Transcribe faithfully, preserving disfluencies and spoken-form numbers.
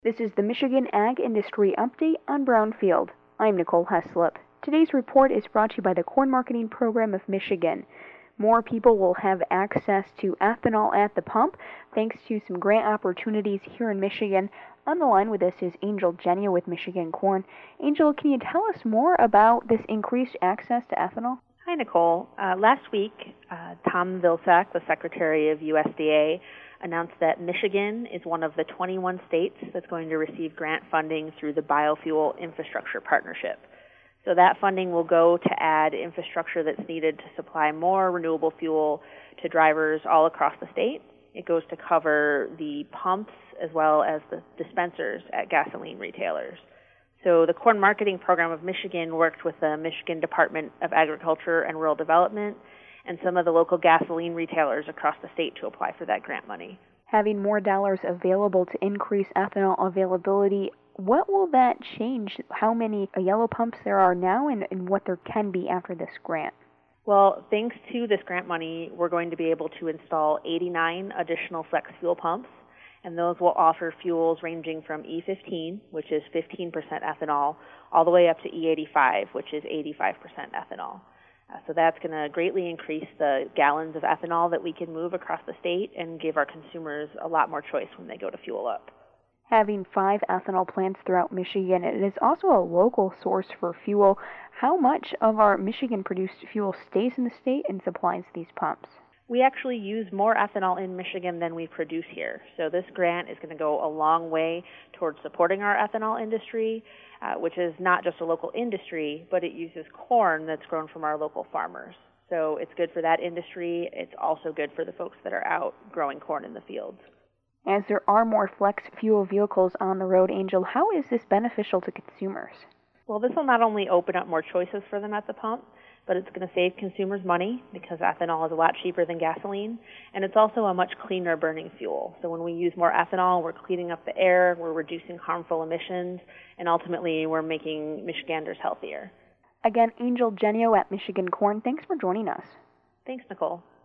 This is the Michigan Ag Industry Update on Brownfield. I'm Nicole Heslop. Today's report is brought to you by the Corn Marketing Program of Michigan. More people will have access to ethanol at the pump thanks to some grant opportunities here in Michigan. On the line with us is Angel Genio with Michigan Corn. Angel, can you tell us more about this increased access to ethanol? Hi, Nicole. Uh, last week, uh, Tom Vilsack, the Secretary of U S D A, announced that Michigan is one of the twenty-one states that's going to receive grant funding through the Biofuel Infrastructure Partnership. So that funding will go to add infrastructure that's needed to supply more renewable fuel to drivers all across the state. It goes to cover the pumps as well as the dispensers at gasoline retailers. So the Corn Marketing Program of Michigan worked with the Michigan Department of Agriculture and Rural Development and some of the local gasoline retailers across the state to apply for that grant money. Having more dollars available to increase ethanol availability, what will that change? How many yellow pumps there are now and, and what there can be after this grant? Well, thanks to this grant money, we're going to be able to install eighty-nine additional flex fuel pumps, and those will offer fuels ranging from E fifteen, which is fifteen percent ethanol, all the way up to E eighty-five, which is eighty-five percent ethanol. Uh, so that's going to greatly increase the gallons of ethanol that we can move across the state and give our consumers a lot more choice when they go to fuel up. Having five ethanol plants throughout Michigan, it is also a local source for fuel. How much of our Michigan-produced fuel stays in the state and supplies these pumps? We actually use more ethanol in Michigan than we produce here. So this grant is going to go a long way towards supporting our ethanol industry, uh, which is not just a local industry, but it uses corn that's grown from our local farmers. So it's good for that industry. It's also good for the folks that are out growing corn in the fields. As there are more flex fuel vehicles on the road, Angel, how is this beneficial to consumers? Well, this will not only open up more choices for them at the pump, but it's going to save consumers money because ethanol is a lot cheaper than gasoline, and it's also a much cleaner burning fuel. So when we use more ethanol, we're cleaning up the air, we're reducing harmful emissions, and ultimately we're making Michiganders healthier. Again, Angel Genio at Michigan Corn, thanks for joining us. Thanks, Nicole.